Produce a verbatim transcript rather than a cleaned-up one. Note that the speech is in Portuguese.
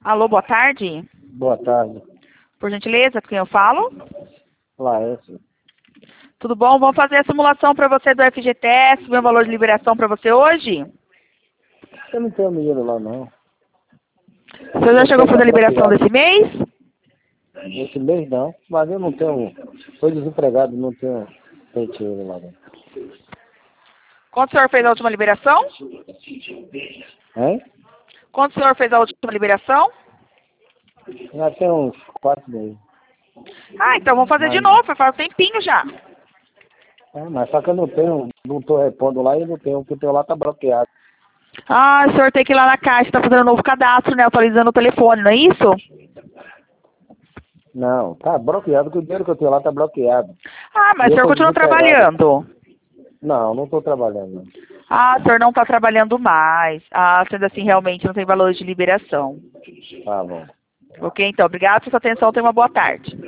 Alô, boa tarde. Boa tarde. Por gentileza, com quem eu falo? Laércio. Tudo bom? Vamos fazer a simulação para você do F G T S, meu valor de liberação para você hoje? Eu não tenho dinheiro lá, não. Você já chegou a fazer a liberação desse mês? Esse mês não, mas eu não tenho... Sou desempregado, não tenho, tenho dinheiro lá, não. Quando o senhor fez a última liberação? Hein? Quando o senhor fez a última liberação? Já tem uns quatro meses. Ah, então vamos fazer Mas, de novo, faz um tempinho já. é, mas só que eu não tenho, não tô repondo lá e não tenho, porque o teu lá tá bloqueado. Ah, o senhor tem que ir lá na caixa, tá fazendo um novo cadastro, né? Atualizando o telefone, não é isso? Não, tá bloqueado, porque o dinheiro que eu tenho lá tá bloqueado. Ah, mas E o eu senhor tô continua desempregado. trabalhando. Não, não tô trabalhando, não. Ah, o senhor não está trabalhando mais. Ah, sendo assim, realmente não tem valor de liberação. Tá bom. Ok, então, obrigado pela sua atenção, tenha uma boa tarde.